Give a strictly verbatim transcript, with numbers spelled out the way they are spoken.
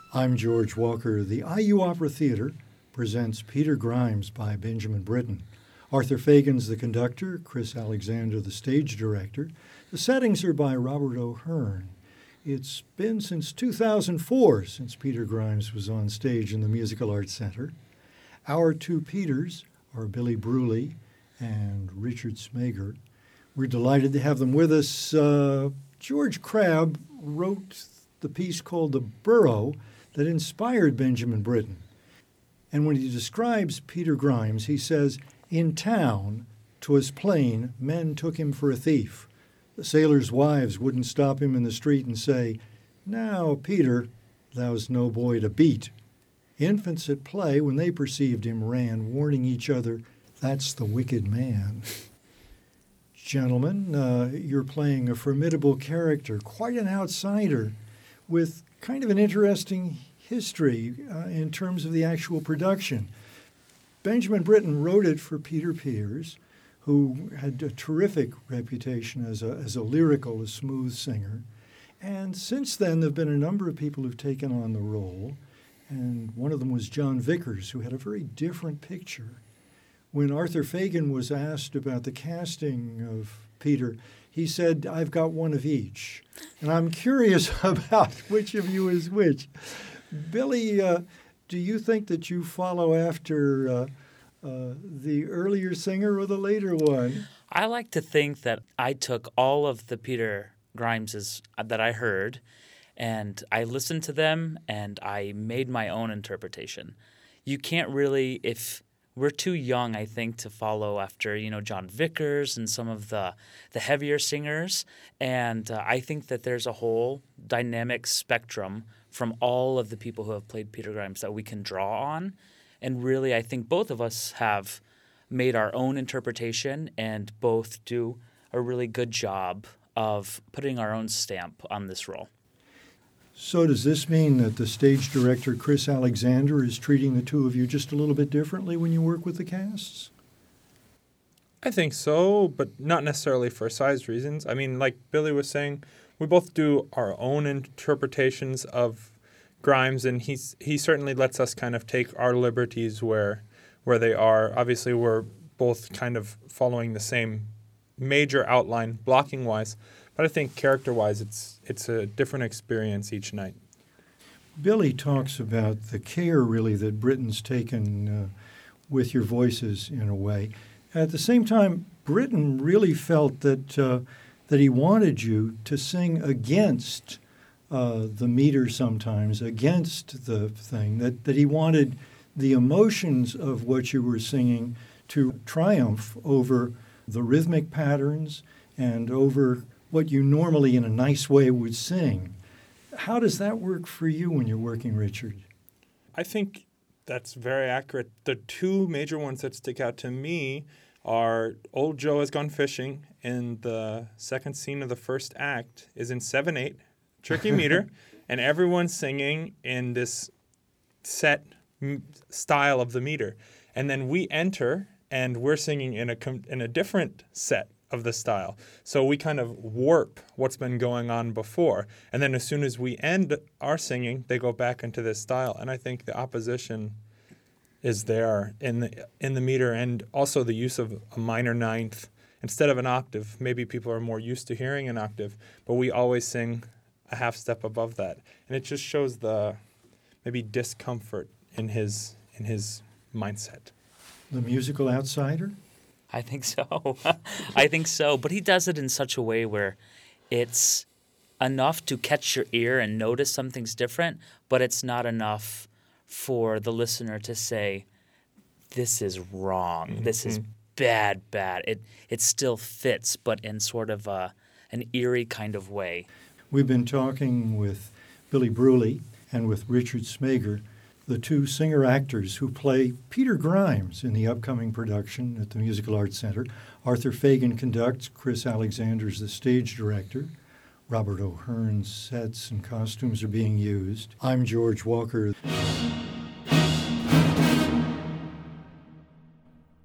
I'm George Walker. The I U Opera Theater presents Peter Grimes by Benjamin Britten. Arthur Fagan's the conductor, Chris Alexander the stage director. The settings are by Robert O'Hearn. It's been since two thousand four since Peter Grimes was on stage in the Musical Arts Center. Our two Peters are Billy Bruley and Richard Smager. We're delighted to have them with us. Uh, George Crabbe wrote the piece called The Burro that inspired Benjamin Britten. And when he describes Peter Grimes, he says, "In town, 'twas plain, men took him for a thief. The sailors' wives wouldn't stop him in the street and say, 'Now, Peter, thou's no boy to beat.' Infants at play, when they perceived him, ran, warning each other, 'That's the wicked man.'" Gentlemen, uh, you're playing a formidable character, quite an outsider, with kind of an interesting history uh, in terms of the actual production. Benjamin Britten wrote it for Peter Peters, who had a terrific reputation as a, as a lyrical, a smooth singer. And since then, there have been a number of people who've taken on the role, and one of them was John Vickers, who had a very different picture. When Arthur Fagan was asked about the casting of Peter, he said, "I've got one of each." And I'm curious about which of you is which. Billy, uh, do you think that you follow after uh, uh, the earlier singer or the later one? I like to think that I took all of the Peter Grimeses that I heard, and I listened to them, and I made my own interpretation. You can't really, if we're too young, I think, to follow after, you know, John Vickers and some of the, the heavier singers, and uh, I think that there's a whole dynamic spectrum from all of the people who have played Peter Grimes that we can draw on. And really, I think both of us have made our own interpretation and both do a really good job of putting our own stamp on this role. So does this mean that the stage director, Chris Alexander, is treating the two of you just a little bit differently when you work with the casts? I think so, but not necessarily for size reasons. I mean, like Billy was saying, we both do our own interpretations of Grimes, and he's he certainly lets us kind of take our liberties where where they are. Obviously, we're both kind of following the same major outline, blocking-wise, but I think character-wise, it's it's a different experience each night. Billy talks about the care, really, that Britten's taken uh, with your voices in a way. At the same time, Britten really felt that uh, that he wanted you to sing against uh, the meter sometimes, against the thing, that, that he wanted the emotions of what you were singing to triumph over the rhythmic patterns and over what you normally in a nice way would sing. How does that work for you when you're working, Richard? I think that's very accurate. The two major ones that stick out to me are Old Joe Has Gone Fishing, and the second scene of the first act is in seven eight, tricky meter, and everyone's singing in this set m- style of the meter. And then we enter, and we're singing in a com- in a different set of the style. So we kind of warp what's been going on before. And then as soon as we end our singing, they go back into this style. And I think the opposition is there in the in the meter, and also the use of a minor ninth instead of an octave. Maybe people are more used to hearing an octave, but we always sing a half step above that. And it just shows the maybe discomfort in his in his mindset. The musical outsider? I think so. I think so. But he does it in such a way where it's enough to catch your ear and notice something's different, but it's not enough for the listener to say, "This is wrong. Mm-hmm. This is bad, bad." It it still fits, but in sort of a, an eerie kind of way. We've been talking with Billy Bruley and with Richard Smager, the two singer-actors who play Peter Grimes in the upcoming production at the Musical Arts Center. Arthur Fagan conducts, Chris Alexander's the stage director. Robert O'Hearn's sets and costumes are being used. I'm George Walker.